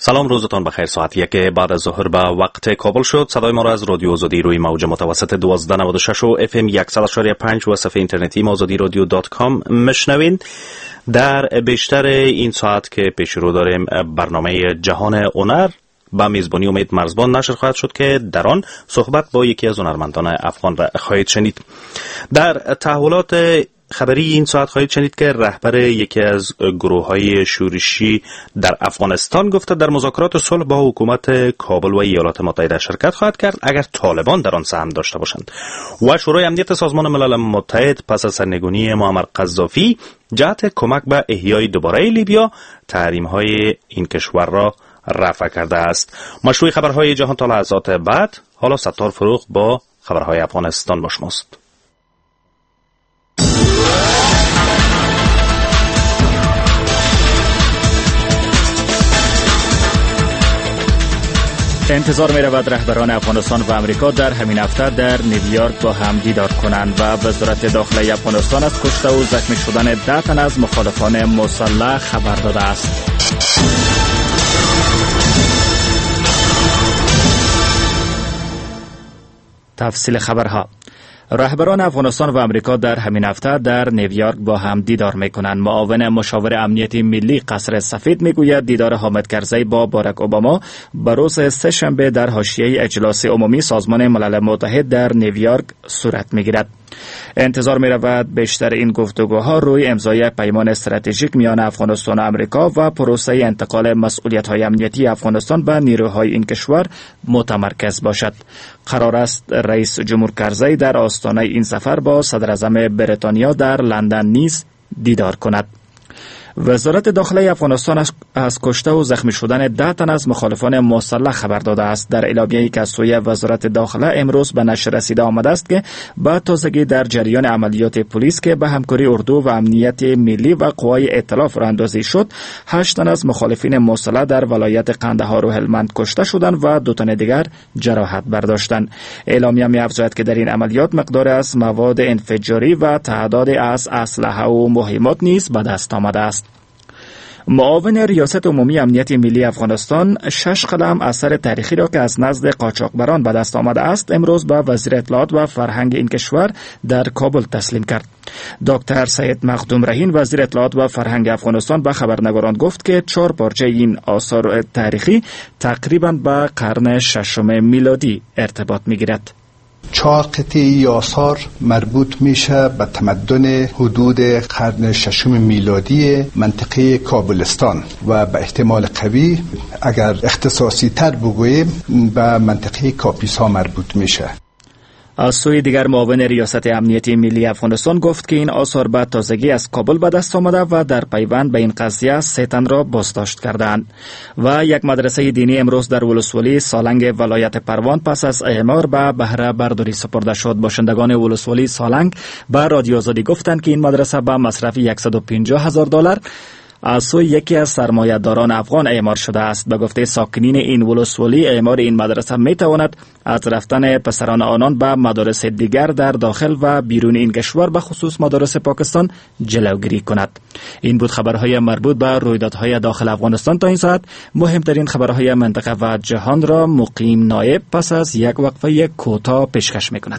سلام، روزتان بخیر. ساعت 1 بعد از ظهر به وقت کابل شد. صدای ما را از رادیو آزادی روی موج متوسط 1296 و FM 100.5 و صفحه اینترنتی azadirodio.com میشنوین. در بیشتر این ساعت که پیش رو داریم برنامه جهان هنر با میزبانی امید مرزبان نشر خواهد شد که در آن صحبت با یکی از هنرمندان افغان را خواهید شنید. در تحولات خبری این ساعت خواهید شنید که رهبر یکی از گروه‌های شورشی در افغانستان گفته در مذاکرات صلح با حکومت کابل و ایالات متحده شرکت خواهد کرد اگر طالبان در آن سهم داشته باشند. و شورای امنیت سازمان ملل متحد پس از سرنگونی معمر قذافی جهت کمک به احیای دوباره لیبیا تحریم‌های این کشور را رفع کرده است. مشروع خبرهای جهان تا لحظات بعد. حالا ستار فروغ با خبرهای افغانستان با شماست. انتظار می رود رهبران افغانستان و امریکا در همین هفته در نیویورک با هم دیدار کنند و وزارت داخله افغانستان از کشته و زخمی شدن 10 تن از مخالفان مسلح خبر داده است. تفصیل خبرها. رهبران افغانستان و امریکا در همین هفته در نیویورک با هم دیدار میکنند. معاون مشاور امنیت ملی قصر سفید میگوید دیدار حامد کرزی با باراک اوباما به روز سه‌شنبه در حاشیه اجلاس عمومی سازمان ملل متحد در نیویورک صورت میگیرد. انتظار می رود بیشتر این گفتگوها روی امضای پیمان استراتژیک میان افغانستان و امریکا و پروسه انتقال مسئولیت‌های امنیتی افغانستان به نیروهای این کشور متمرکز باشد. قرار است رئیس جمهور کرزی در آستانه این سفر با صدر اعظم بریتانیا در لندن نیز دیدار کند. وزارت داخله افغانستان از کشته و زخمی شدن 10 تن از مخالفان مسلح خبر داده است. در اعلامیه‌ای که از سوی وزارت داخله امروز به نشر رسیده آمده است که با تازگی در جریان عملیات پلیس که به همکاری اردو و امنیت ملی و قوای ائتلاف راندازی شد، 8 تن از مخالفین مسلح در ولایت قندهار و هلمند کشته شدند و 2 تن دیگر جراحت برداشتند. اعلامیه می‌افزاید که در این عملیات مقدار از مواد انفجاری و تعداد از اسلحه و مهمات نیز به دست آمده است. معاون ریاست عمومی امنیت ملی افغانستان 6 قلم اثر تاریخی را که از نزد قاچاقبران به دست آمده است امروز به وزیر اطلاعات و فرهنگ این کشور در کابل تسلیم کرد. دکتر سید مخدوم رهین وزیر اطلاعات و فرهنگ افغانستان به خبرنگاران گفت که 4 پارچه این آثار تاریخی تقریباً به قرن 6 میلادی ارتباط می‌گیرد. 4 قطعه آثار مربوط میشه به تمدن حدود قرن 6 میلادی منطقه کابلستان و به احتمال قوی اگر اختصاصی تر بگوییم به منطقه کاپیسا مربوط میشه. از سوی دیگر معاون ریاست امنیت ملی افغانستان گفت که این آثار به تازگی از کابل به دست آمده و در پیوند به این قضیه 3 تن را بازداشت کردند. و یک مدرسه دینی امروز در ولسوالی سالنگ ولایت پروان پس از اعمار به بهره برداری سپرده شد. باشندگان ولسوالی سالنگ به رادیو آزادی گفتند که این مدرسه به مصرف $150,000 از سوی یکی از سرمایه‌داران افغان اعمار شده است. به گفته ساکنین این ولسوالی اعمار این مدرسه میتواند از رفتن پسران آنان به مدارس دیگر در داخل و بیرون این کشور به خصوص مدارس پاکستان جلوگیری کند. این بود خبرهای مربوط به رویدادهای داخل افغانستان تا این ساعت. مهمترین خبرهای منطقه و جهان را مقیم نایب پس از یک وقفه کوتاه پیشکش میکند.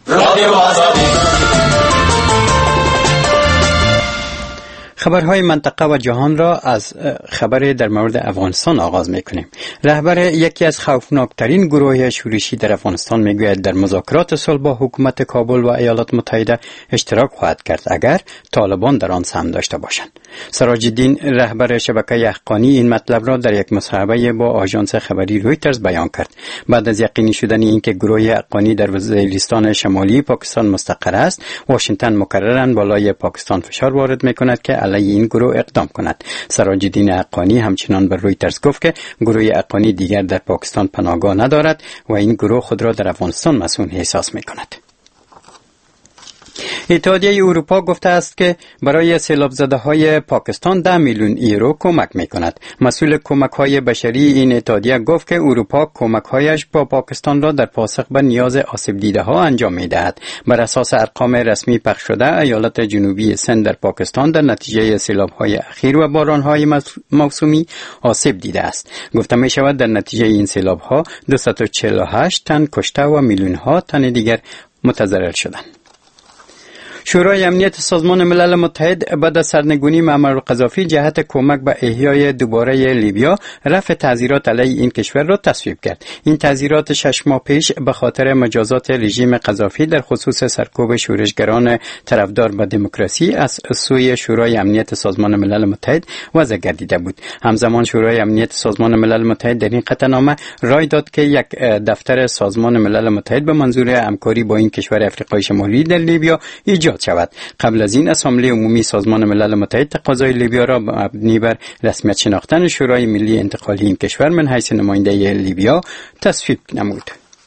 خبرهای منطقه و جهان را از خبر در مورد افغانستان آغاز میکنیم. رهبر یکی از خوفناکترین گروه شورشی در افغانستان میگوید در مذاکرات صلح با حکومت کابل و ایالات متحده اشتراک خواهد کرد اگر طالبان در آن سهم داشته باشند. سراج الدین رهبر شبکه حقانی این مطلب را در یک مصاحبه با آژانس خبری رویترز بیان کرد. بعد از یقینی شدن اینکه گروه حقانی در وزیرستان شمالی پاکستان مستقر است، واشنگتن مکرراً بالای پاکستان فشار وارد میکند که علیه این گروه اقدام کند. سراج الدین حقانی همچنان به رویترز گفت که گروه حقانی دیگر در پاکستان پناهگاه ندارد و این گروه خود را در افغانستان مسئول احساس میکند. اتحادیه اروپا گفته است که برای سیلاب زده های پاکستان 10 میلیون یورو کمک می کند. مسئول کمک های بشری این اتحادیه گفت که اروپا کمک هایش با پاکستان را در پاسخ به نیاز آسیب دیده ها انجام می دهد. بر اساس ارقام رسمی پخش شده، ایالت جنوبی سند در پاکستان در نتیجه سیلاب های اخیر و باران های موسومی آسیب دیده است. گفته می شود در نتیجه این سیلاب ها 248 تن کشته و میلیون ها تن دیگر متضرر شدند. شورای امنیت سازمان ملل متحد بعد از سرنگونی معمر قذافی جهت کمک به احیای دوباره لیبیا رفع تعزیرات علیه این کشور را تصویب کرد. این تعزیرات 6 ماه پیش به خاطر مجازات رژیم قذافی در خصوص سرکوب شورشگران طرفدار به دموکراسی از سوی شورای امنیت سازمان ملل متحد وضع گردیده بود. همزمان شورای امنیت سازمان ملل متحد در این قطعنامه رای داد که یک دفتر سازمان ملل متحد به منظور همکاری با این کشور آفریقای شمالی در لیبیا ایجاد شود. قبل از این اسامبله عمومی سازمان ملل متحد تقاضای لیبیا را مبنی بر رسمیت شناختن شورای ملی انتقالی این کشور من حیث نماینده لیبیا تصویب نمود.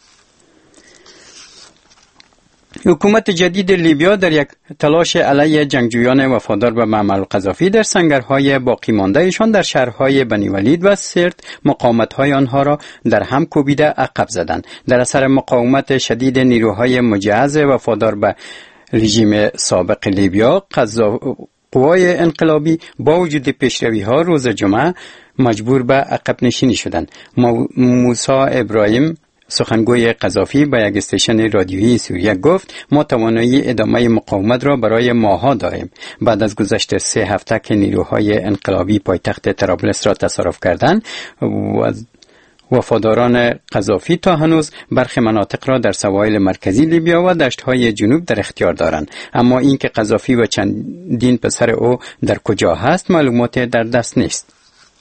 حکومت جدید لیبیا در یک تلاش علیه جنگجویان وفادار به معمر قذافی در سنگرهای باقی مانده ایشان در شهرهای بنی ولید و سرت مقاومت‌های آنها را در هم کوبیده عقب زدند. در اثر مقاومت شدید نیروهای مجهز وفادار به رژیم سابق لیبیا، قوای انقلابی با وجود پیشروی‌ها روز جمعه مجبور به عقب نشینی شدند. موسی ابراهیم سخنگوی قذافی به یک استیشن رادیویی سوریه گفت ما توانایی ادامه مقاومت را برای ماه‌ها داریم. بعد از گذشت 3 هفته که نیروهای انقلابی پایتخت طرابلس را تصرف کردند و وفاداران قذافی تا هنوز برخی مناطق را در سواحل مرکزی لیبیا و دشت‌های جنوب در اختیار دارند. اما اینکه قذافی و چندین پسر او در کجا هست معلومات در دست نیست.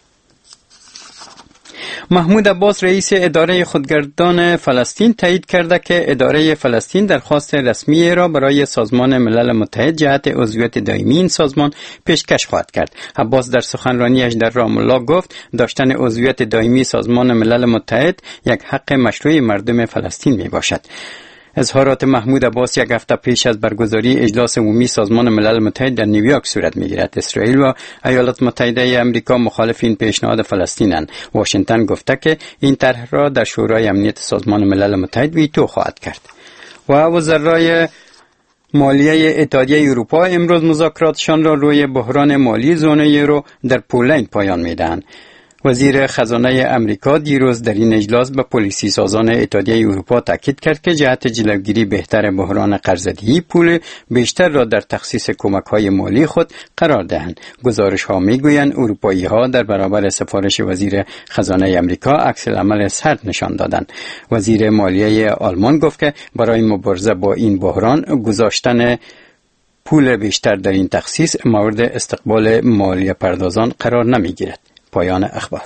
محمود عباس رئیس اداره خودگردان فلسطین تایید کرده که اداره فلسطین درخواست رسمی را برای سازمان ملل متحد جهت عضویت دائمی این سازمان پیشکش خواهد کرد. عباس در سخنرانیش در رام الله گفت داشتن عضویت دائمی سازمان ملل متحد یک حق مشروع مردم فلسطین می باشد. اظهارات محمود عباس یک هفته پیش از برگزاری اجلاس عمومی سازمان ملل متحد در نیویورک صورت می‌گیرد. اسرائیل و ایالات متحده آمریکا مخالف این پیشنهاد فلسطینند. واشنگتن گفته که این طرح را در شورای امنیت سازمان ملل متحد ویتو خواهد کرد. و وزرای مالیه اتحادیه اروپا امروز مذاکراتشان را روی بحران مالی زون یورو در پولند پایان می‌دهند. وزیر خزانه امریکا دیروز در این اجلاس به پلیسی سازان اتحادیه اروپا تاکید کرد که جهت جلوگیری بهتر بحران قرضه‌دهی پول بیشتر را در تخصیص کمک‌های مالی خود قرار دهند. گزارش‌ها می‌گویند اروپایی‌ها در برابر سفارش وزیر خزانه امریکا عکس العمل سرد نشان دادند. وزیر مالیه آلمان گفت که برای مبارزه با این بحران گذاشتن پول بیشتر در این تخصیص مورد استقبال مالیه پردازان قرار نمی‌گیرد. پایان اخبار.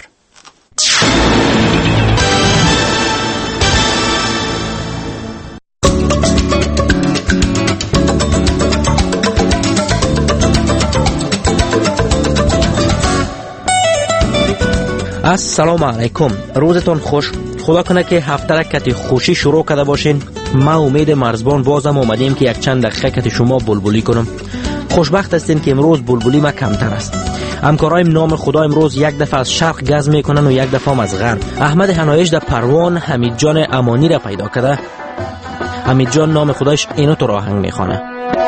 السلام علیکم، روزتون خوش. خدا کنه که هفته را کتی خوشی شروع کرده باشین. ما امید مرزبان بازم اومدیم که یک چند دقیقه کتی شما بلبلی کنم. خوشبخت هستین که امروز بلبلی ما کمتر است. همکارایم نام خدا امروز یک دفعه از شرق گز میکنن و یک دفعه از غرب. احمد هنایش در پروان حمید جان امانی را پیدا کرده. حمید جان نام خدایش اینو تو راهنگ میخوانه.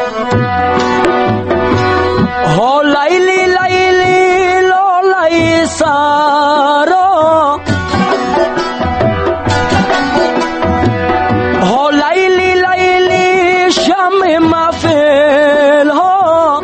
ها لیلی لیلی لالی سارا، ها لیلی لیلی شم مفل ها.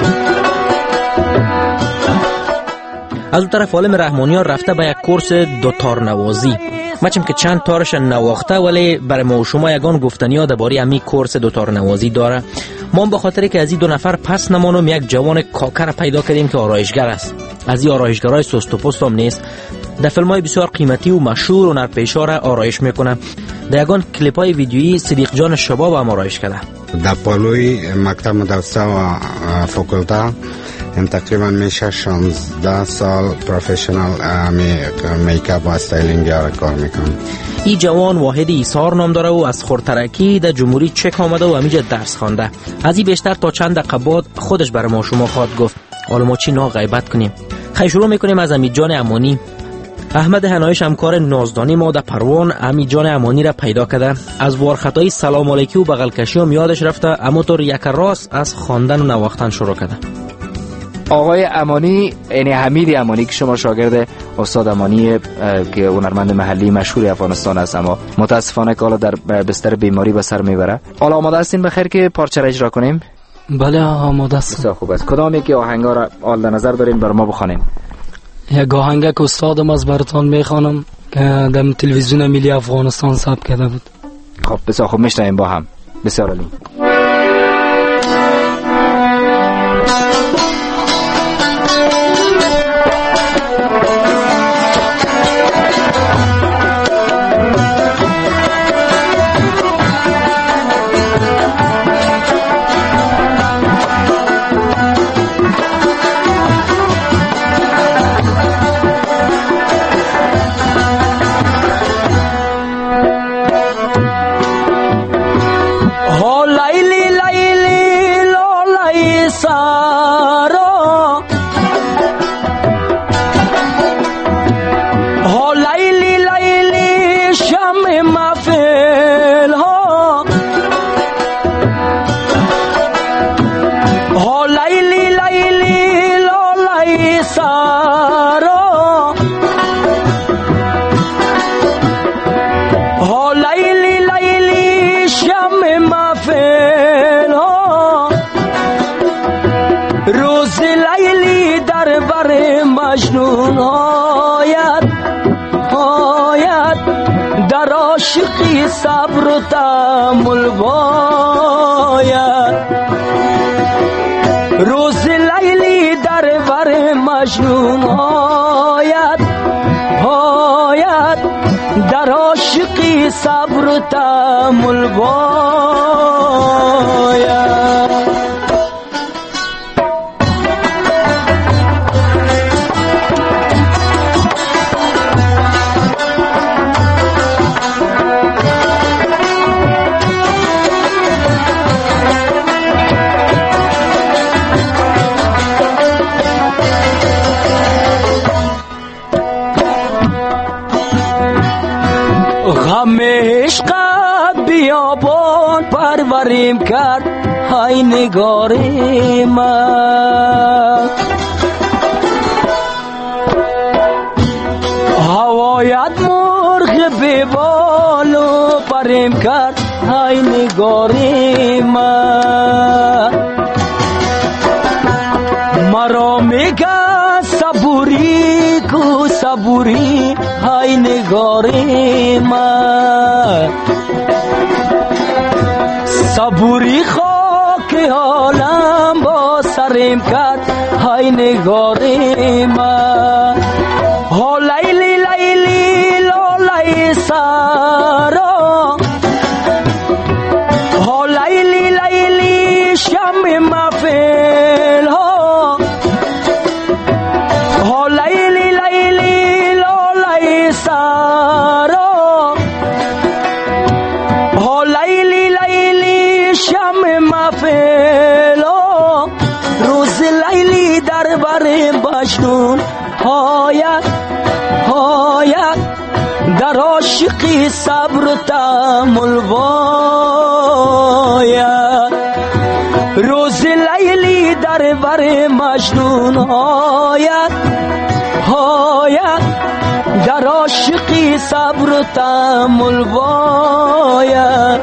از اون طرف عالم رحمانیان رفته به یک کورس دوتار نوازی. مچم که چند تارش نواخته ولی برای ما و شما یگان گفتنی ها درباره همین کورس دوتار نوازی داره. ما به خاطر که از این 2 نفر پس نمانم یک جوان کاکر پیدا کردیم که آرایشگر است. از این آرایشگرای سست و پست هم نیست. در فیلم های بسیار قیمتی و مشهور و نرپیشا را آرایش میکنه. در یگان کلیپ های ویدیویی صدیق جان شباب هم آرایش کرده. در پالوی مکتب مدرسه و فاکولته من تقریبا میشه 16 سال پروفشنال میکاپ و استایلینگ کار میکنم. این جوان واحد ایثار نام داره و از خورترکی در جمهوری چک آمده و همیجا درس خوانده. از این بیشتر تا چند دقیقه بعد خودش برای ما شما خواهد گفت. حالا ما چی غیبت کنیم. خیلی شروع میکنیم از امیدجان امانی. احمد هنایش همکار نازدانی ما در پروان امیدجان امانی را پیدا کرده. از وارخطایی سلام علیکی و بغل کشی هم یادش رفته، اما طور یک راست از خواندن و نواختن شروع کرده. آقای امانی، یعنی حمید امانی که شما شاگرد استاد امانی که هنرمند محلی مشهور افغانستان است، اما متاسفانه که حالا در بستر بیماری به سر میبره. حالا آماده هستین بخیر که پارچه را اجرا کنیم؟ بله آماده است. بسیار خوب است. کدام یکی آهنگا را حال در نظر دارین بر ما بخوانیم؟ یک آهنگ که استادم از براتون میخوانم که در تلویزیون ملی افغانستان ثبت کرده بود. خب بسیار خوب، میشنویم با هم. بسیار عالی. عاشقی صبر و تأمل باید، روز لیلی در بر مجنون آید، در عاشقی صبر و تأمل باید. غم عشقت بیابان پروریم کرد های نگار من، هوایت مرغ ببال و پریم کرد های نگار من، مرا میگه صبوری کو صبوری های نگار من، صبوری خاک عالم با سرم کرد های نگار من، ها لیلی لیلی لالی سارا، ها لیلی لیلی شم مفل ها، ها لیلی لیلی لالی سارا، ها لیلی لیلی شم مفل ها، روز لیلی در بر مجنون هایت در عاشقی صبر و تأمل باید، روز لیلی در بر مجنون هایت در عاشقی صبر و تأمل باید.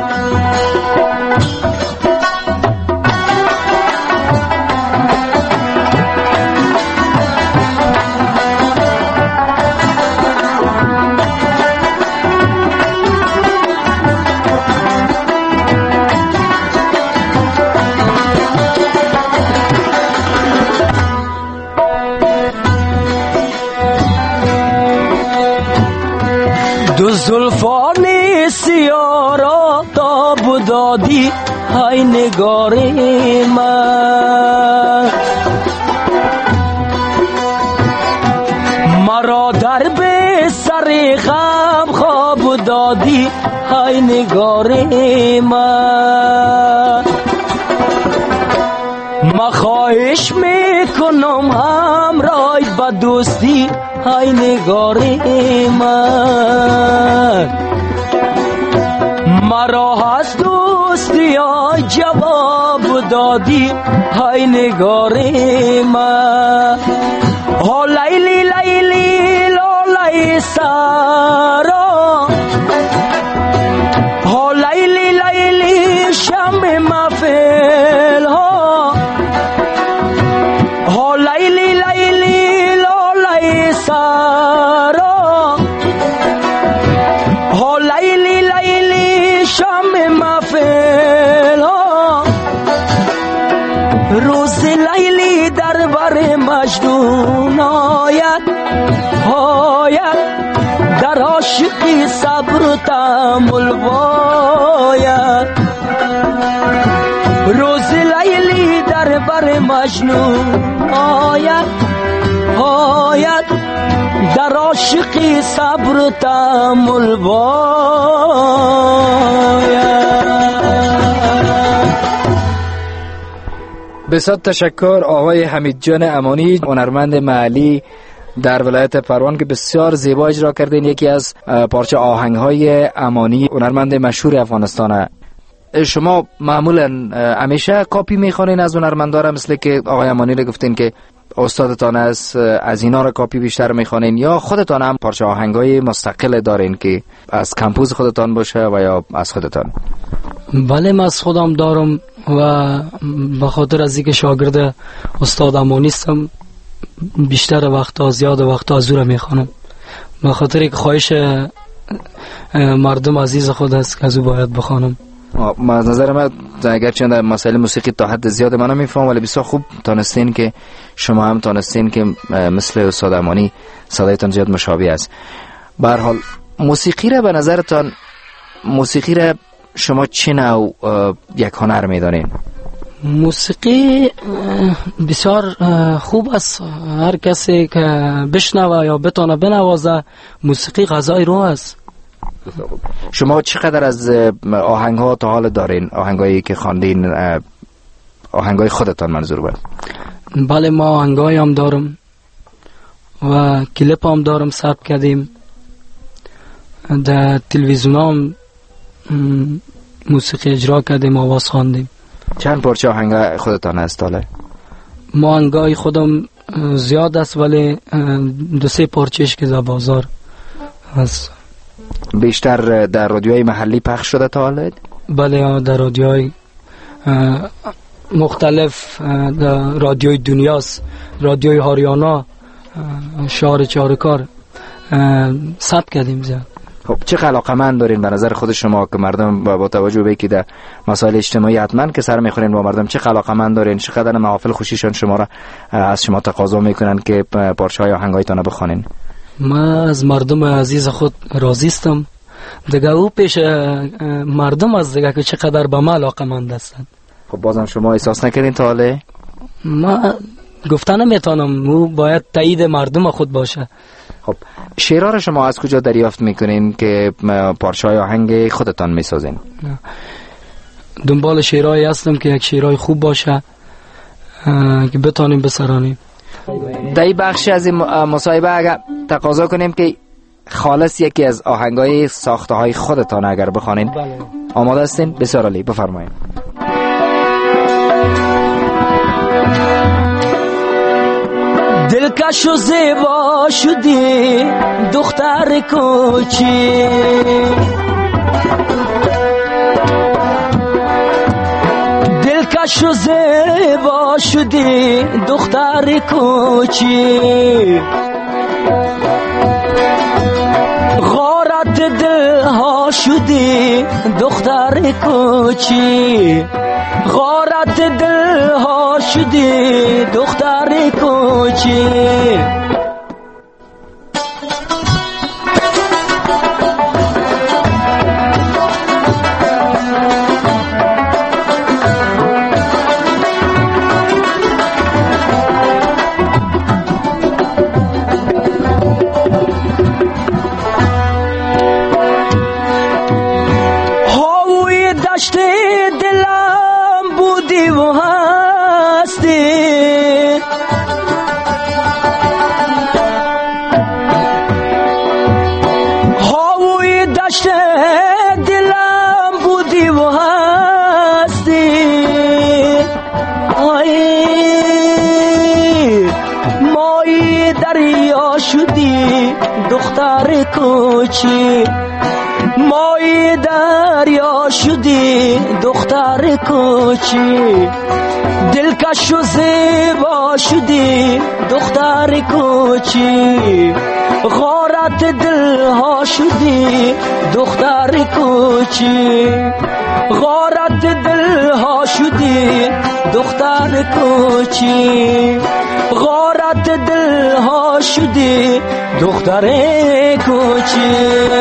دو زلفان سیاه را تاب دادی های نگار من، سر غم خواب دادی های نگار من خواهش میکنم همراه با دوستی های نگار من مرا از دوستی های جواب دادی های نگار من ها لیلی لیلی لالی سارا ها لیلی لیلی شم مفل ها ها لیلی لیلی لالی سارا ها لیلی لیلی شم مفل ها روز لیلی در بر مجنون آید در عاشقی صبر و تحمل باید روز لیلی در بر مجنون آید در عاشقی صبر و تحمل باید. بسیار تشکر آقای حمید جان امانی، هنرمند محلی در ولایت پروان که بسیار زیبا اجرا کردین. یکی از پارچه آهنگ‌های امانی، هنرمند مشهور افغانستانه. شما معمولا همیشه کاپی میخوانین از هنرمندا، مثل که آقای امانی رو گفتین که استادتان از اینا رو کاپی بیشتر میخوانین، یا خودتان هم پارچه آهنگ‌های مستقل دارین که از کمپوز خودتان باشه و یا از خودتان؟ بله، من از خودم دارم و به خاطر از اینکه شاگرد استاد امانی هستم بیشتر وقتا، زیاد وقتا از او را میخوانم، به خاطر یک خواهش مردم عزیز خود است که از او باید بخوانم. از نظر من اگرچه در مسائل موسیقی تا حد زیاد من نمیفهم، ولی بسیار خوب تانستین که شما هم تانستین که مثل استاد امانی صدایتان زیاد مشابه است. به هر حال موسیقی را به نظرتان، موسیقی را شما چه نوع یک هنر میدانین؟ موسیقی بسیار خوب است، هر کسی که بشنوه یا بتونه بنوازه، موسیقی غذای روح است. شما چقدر از آهنگ ها تا حال دارین؟ آهنگایی که خواندین، آهنگای خودتان منظور بود؟ بله، ما آهنگای هم دارم و کلیپ هم دارم، ثبت کردیم در تلویزیون هم موسیقی اجرا کردیم، آواز خواندیم. چند پارچه آهنگ خودتان هست حالا؟ ما آهنگای خودم زیاد است، ولی 2-3 پارچهش که در بازار هست. بیشتر در رادیوهای محلی پخش شده تا حالا؟ بله، در رادیوهای مختلف، در رادیوی دنیاست، رادیوی هاریانا، شهر چارکار ثبت کردیم زیاد. خب چه علاقه‌مند دارین به نظر خود شما که مردم با توجه به که در مسائل اجتماعی حتما که سر میخورین با مردم، چه علاقه‌مند دارین؟ چقدر محافل خوشیشان شما را از شما تقاضا میکنن که پارچه‌های آهنگایتان رو بخوانین؟ من از مردم عزیز خود راضی هستم دیگه، او پیش مردم از دیگه که چقدر به من علاقه‌مند هستند. خب بازم شما احساس نکردین تا حالا؟ من گفتن نمیتونم، او باید تایید مردم خود باشه. خب شعرها رو شما از کجا دریافت میکنین که پارچه‌های آهنگ خودتان میسازین؟ دنبال شعرهایی هستم که یک شعرهای خوب باشه که بتونیم بسرانیم. در این بخشی از این مصاحبه اگر تقاضا کنیم که خالص یکی از آهنگای ساخته های خودتان اگر بخوانین، آماده هستین؟ بسیار عالی، بفرمایید. دلکش و زیبا شدی دختر کوچی، دلکش و زیبا شدی دختر کوچی، غارت دل ها شدی دختر کوچی، غارت دل ها شدی دختر کوچی. عشق دلم بودی و هستی مای دریا شدی دختر کوچی مای دریا شدی دختر کوچی دلکش و زیبا شدی دختر کوچی غارت دلها شدی دختر کوچی غارت دلها شدی دختر کوچی غارت دلها شدی دختر کوچی.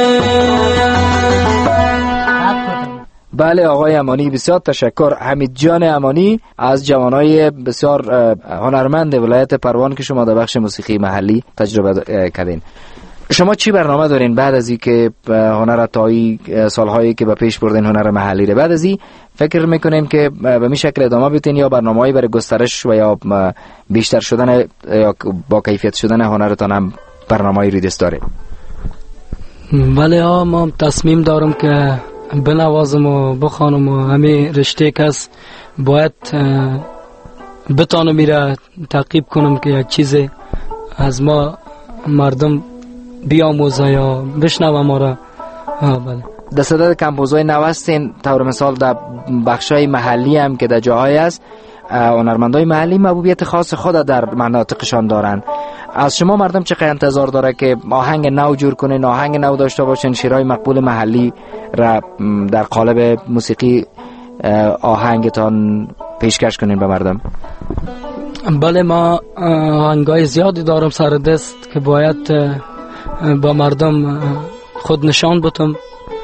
بله آقای امانی، بسیار تشکر. حمید جان امانی از جوانای بسیار هنرمند ولایت پروان که شما در بخش موسیقی محلی تجربه کردین. شما چی برنامه دارین بعد از این که هنر تایی سالهایی که به پیش بردین هنر محلی رو، بعد از این فکر میکنین که به این شکل ادامه بدین یا برنامه‌ای برای گسترش و یا بیشتر شدن یا با کیفیت شدن هنرتان هم برنامه‌ای ریدست داره؟ بله ما تصمیم دارم که بنوازم و بخوانم و همه رشته کس باید بتانم میره تعقیب کنم که یک چیز از ما مردم بیاموزه یا بشنوه ما را. بله. در صدد کمپوزهای نوستین طور مثال در بخشای محلی هم که در جاهای است هنرمندای محلی محبوبیت خاص خود در مناطقشان دارن. از شما مردم چقدر انتظار داره که آهنگ نو جور کنین، آهنگ نو داشته باشین، شیرهای مقبول محلی را در قالب موسیقی آهنگتان پیشکش کنین به مردم؟ بله ما آهنگای زیادی دارم سر دست که باید با مردم خود نشان بدم.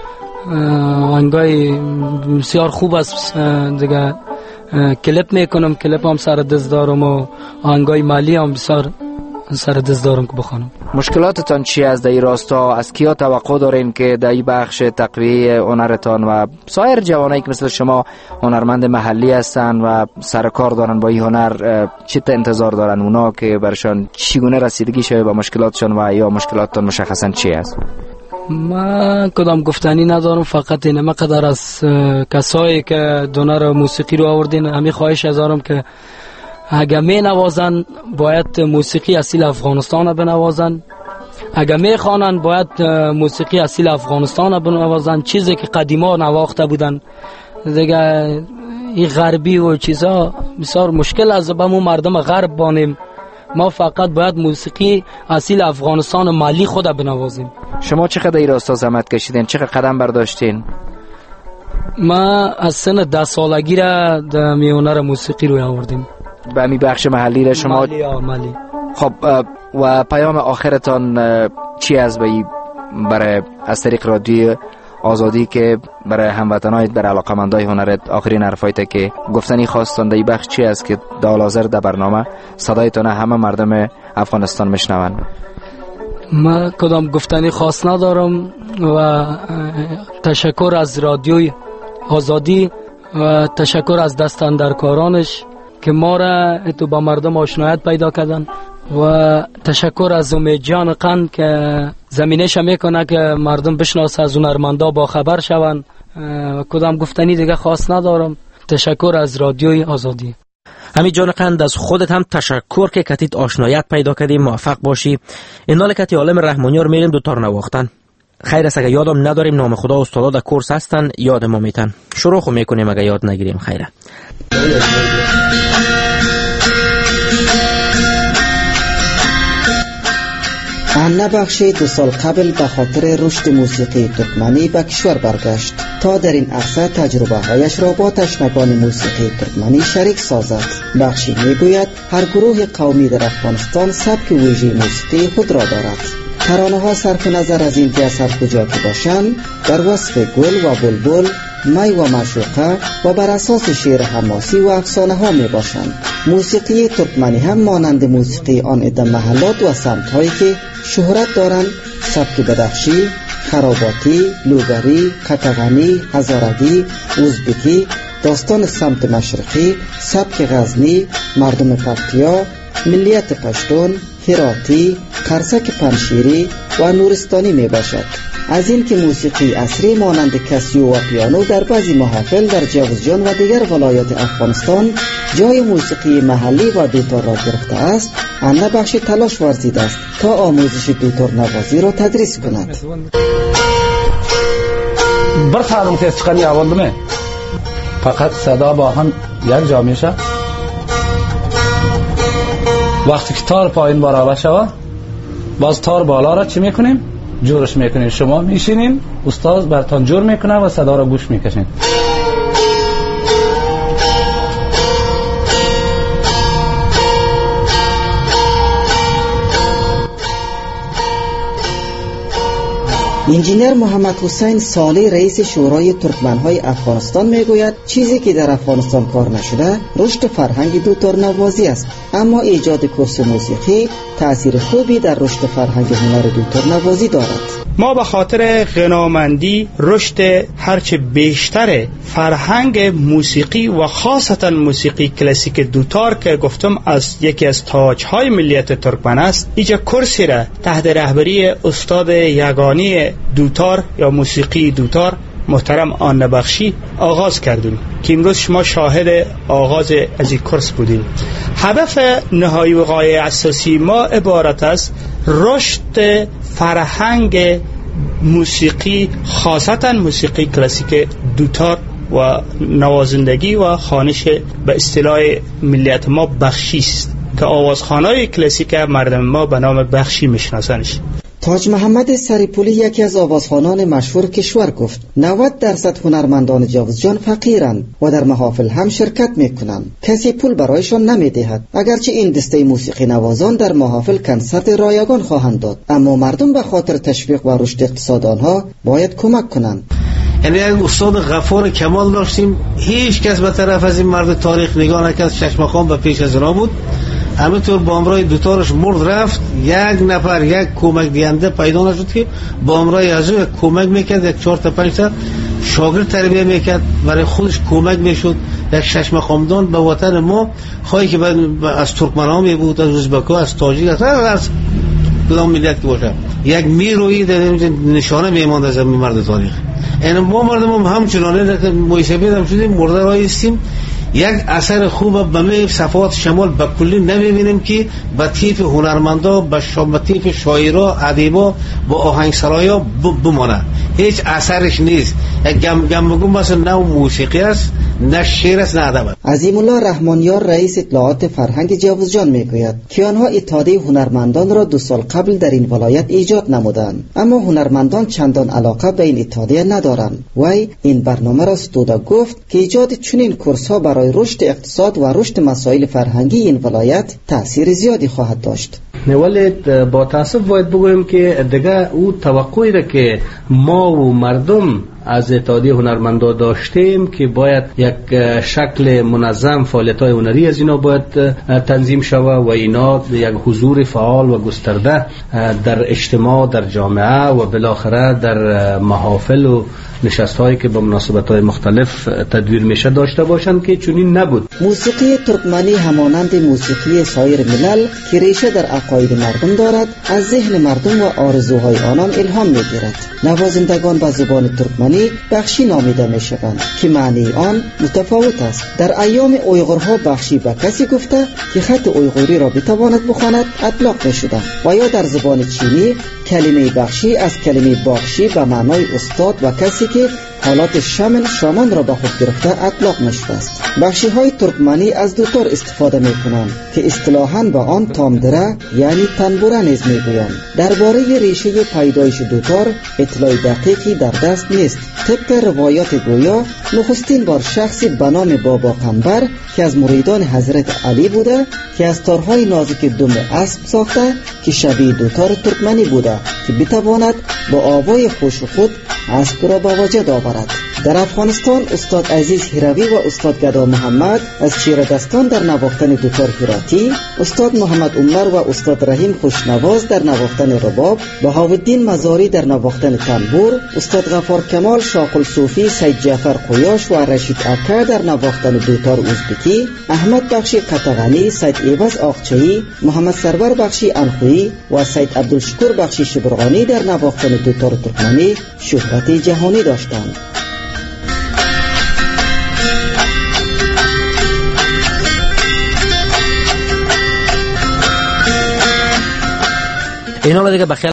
آهنگای بسیار خوب است دیگه. کلیپ میکنم، کلیپ هم سر دست دارم و آهنگای مالی هم بسیار سر دست دارم که بخوانم. مشکلاتتان چی از در این راستا؟ از کیا توقع دارین که در این بخش تقویه هنرتان و سایر جوانایی که مثل شما هنرمند محلی هستن و سرکار دارن با این هنر چی انتظار دارن اونا که برشان چگونه رسیدگی شده با مشکلاتشان و یا مشکلاتتان مشخصا چی است؟ من کدام گفتنی ندارم، فقط این مقدار از کسایی که هنر موسیقی رو آوردین همین خواهش دارم که اگه می نوازن باید موسیقی اصیل افغانستان رو بنوازن، اگه می خوانن باید موسیقی اصیل افغانستان رو بنوازن، چیزی که قدیما نواخته بودن دیگه. این غربی و چیزا بسیار مشکل از بمون مردم غرب بانیم. ما فقط باید موسیقی اصیل افغانستان مالی خود بنوازیم. شما چقدر این راستا زحمت کشیدین؟ چقدر قدم برداشتین؟ ما از سن 10 سالگی را در هنر موسیقی روی آوردیم. به می بخش محلی را شما مالی. خب و پیام آخرتان چی از برای از طریق رادیو آزادی که برای هموطنای در علاقمندای هنرت آخرین حرفایت که گفتنی خواستان در این بخش چی است که در حال حاضر در برنامه صدایتان همه مردم افغانستان میشنون؟ من کدام گفتنی خاص ندارم و تشکر از رادیوی آزادی و تشکر از دستاندرکارانش که ما را تو با مردم آشنایت پیدا کردن و تشکر از امید جان قند که زمینش میکنه که مردم بشناسه، از هنرمندا با خبر شون. کدام گفتنی دیگه خاص ندارم. تشکر از رادیوی آزادی. همین جان قند از خودت هم تشکر که کتیت آشنایت پیدا کردی، موفق باشی. اینال کتی عالم رحمانی رو میریم دو تار نواختن. خیر است اگه یادم نداریم نام خدا استادا در کورس هستن یاد ما میتن. شروع خو میکنیم اگه یاد نگیریم. خیره. انا بخشی 2 سال قبل به خاطر رشد موسیقی ترکمنی به کشور برگشت تا در این عرصه تجربه هایش را با تشنگان موسیقی ترکمنی شریک سازد. بخشی میگوید هر گروه قومی در افغانستان سبک ویژه موسیقی خود را دارد. ترانه ها صرف نظر از این که اثر کجا که باشند در وصف گل و بلبل، می و معشوقه و بر اساس شعر حماسی و افسانه ها می باشند. موسیقی ترکمنی هم مانند موسیقی آن عده محلات و سمت هایی که شهرت دارند، سبک بدخشی، خراباتی، لوگری، قطغنی، هزارگی، ازبکی، داستان سمت مشرقی، سبک غزنی، مردم پکتیا، ملیت پشتون، هراتی، قرسک پنشیری و نورستانی می باشد. از این که موسیقی عصری مانند کاسیو و پیانو در بعضی محافل در جوزجان و دیگر ولایات افغانستان جای موسیقی محلی و دوتار را گرفته است، انا بخش تلاش ورزیده است تا آموزش دوتار نوازی را تدریس کند. بر سادم تیز چکنی آوردمه فقط صدا با هم یک جا میشه. وقتی که تار پایین برابر شود باز تار بالا را چی میکنیم؟ جورش میکنیم. شما میشینین، استاد براتون جور میکنه و صدا را گوش میکشین. انجینر محمد حسین صالح رئیس شورای ترکمنهای افغانستان میگوید چیزی که در افغانستان کار نشده رشد فرهنگ دوتار نوازی است، اما ایجاد کورس موسیقی تأثیر خوبی در رشد فرهنگ هنر دوتار نوازی دارد. ما به خاطر غنامندی رشد هرچه بیشتر فرهنگ موسیقی و خاصتا موسیقی کلاسیک دوتار که گفتم از یکی از تاج‌های ملیت ترکمن است، اینجا کورسی را تحت رهبری استاد یگانی دوتار یا موسیقی دوتار محترم آن بخشی آغاز کردیم که امروز شما شاهد آغاز از این کورس بودیم. هدف نهایی و غایه اساسی ما عبارت است رشد فرهنگ موسیقی خاصتا موسیقی کلاسیک دوتار و نوازندگی و خوانش به اصطلاح ملیت ما بخشی است که آوازخوان‌های کلاسیک مردم ما به نام بخشی میشناسنش. تاج محمد سریپولی یکی از آوازخوانان مشهور کشور گفت 90% هنرمندان جوزجان فقیرند و در محافل هم شرکت میکنند. کسی پول برایشان نمیدهد. اگرچه این دسته موسیقی نوازان در محافل کنسرت رایگان خواهند داد، اما مردم به خاطر تشویق و رشد اقتصاد آنها باید کمک کنند. یعنی یک استاد غفور کمال داشتیم، هیچ کس به طرف از این مرد تاریخ نگاه نکرد. چشمخان به پیش از اینا بود، همینطور با امرای دوتارش مرد رفت. یک نفر یک کمک دینده پیدا نشد که با امرای از او کمک میکرد، یک 4 تا 5 تا شاگرد تربیه میکرد، برای خودش کمک میشد. یک چشمخامدان به وطن ما خواهی که از ترکمنان می بود، از ازبک‌ها، از تاجیک، از کدام ملیت که باشه، یک میرویی در نشانه میماند از این مرد تاریخ. این ما مردم هم همچنانه محاسبه هم شدیم، مرده راه استیم. یک اثر خوب به می صفات شمال به کلی نمیبینیم که به طیف هنرمندا، به طیف شاعرها، ادیبا و آهنگسرایا بمانه. هیچ اثرش نیست. یک گم بگم مثلا نه موسیقی است، نه شعر است، نه ادب. عظیم الله رحمانیار رئیس اطلاعات فرهنگ جوزجان میگوید که آنها اتحادیه هنرمندان را 2 سال قبل در این ولایت ایجاد نمودند، اما هنرمندان چندان علاقه به این اتحادیه ندارند. وی این برنامه را ستوده گفت که ایجاد چنین کورس ها برای رشد اقتصاد و رشد مسائل فرهنگی این ولایت تأثیر زیادی خواهد داشت. ولی با تاسف باید بگویم که دیگه او توقعی را که ما و مردم از اتحادیه هنرمندا داشتیم که باید یک شکل منظم فعالیت‌های هنری از اینا باید تنظیم شود و اینا یک حضور فعال و گسترده در اجتماع، در جامعه و بالاخره در محافل و نشست‌هایی که با مناسبت‌های مختلف تدویر میشه داشته باشند که چنین نبود. موسیقی ترکمنی همانند موسیقی سایر ملل که ریشه در عقاید مردم دارد، از ذهن مردم و آرزوهای آنان الهام میگیرد. نوازندگان به زبان ترکمنی بخشی نامیده میشوند که معنی آن متفاوت است. در ایام اویغورها بخشی به کسی گفته که خط اویغوری را بتواند بخواند اطلاق میشد و یا در زبان چینی کلمه بخشی از کلمه باخشی به معنای استاد و کسی که حالات شامان را به خود گرفته اطلاق میشده است. بخشی های ترکمنی از دوتار استفاده میکنند که اصطلاحاً به آن تامدره یعنی تنبوره نیز میگویند. درباره ریشه پیدایش دوتار اطلاع دقیقی در دست نیست. طبق روایات گویا نخستین بار شخصی به نام بابا قنبر که از مریدان حضرت علی بوده که از تارهای نازک دم اسب ساخته که شبیه دوتار ترکمنی بوده که بتواند با آوای خوش خود اسب را به وجد آورد. در افغانستان استاد عزیز هیروی و استاد گدا محمد از چیردستان در نواختن دوتار هراتی، استاد محمد عمر و استاد رحیم خوشنواز در نواختن رباب، بهاءالدین مزاری در نواختن تنبور، استاد غفار کمال شاقل صوفی، سید جعفر قیاش و رشید اکا در نواختن دوتار ازبکی، احمد بخشی قطغانی، سید ایواز آقچه‌ای، محمد سرور بخشی انخویی و سید عبدالشکور بخشی شبرغانی در نواختن دوتار ترکمنی شهرت جهانی داشتند. اینا دیگه بخیال